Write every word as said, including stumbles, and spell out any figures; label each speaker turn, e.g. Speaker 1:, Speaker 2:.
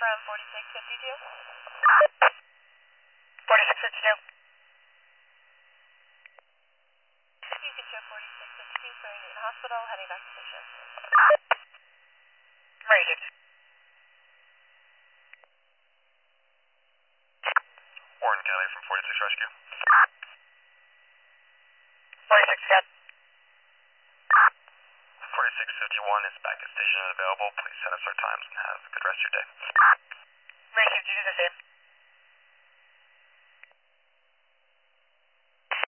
Speaker 1: from forty-six fifty-two.
Speaker 2: forty-six fifty-two.
Speaker 1: You can show forty-six fifty-two for Newton Hospital, heading back to station.
Speaker 2: Rated.
Speaker 3: Warren Kelly from forty-six Rescue.
Speaker 2: forty-six Cat.
Speaker 3: forty-six fifty-one is back at station and available. Please set up our times and have a good rest of your day.
Speaker 2: Received, you do the same.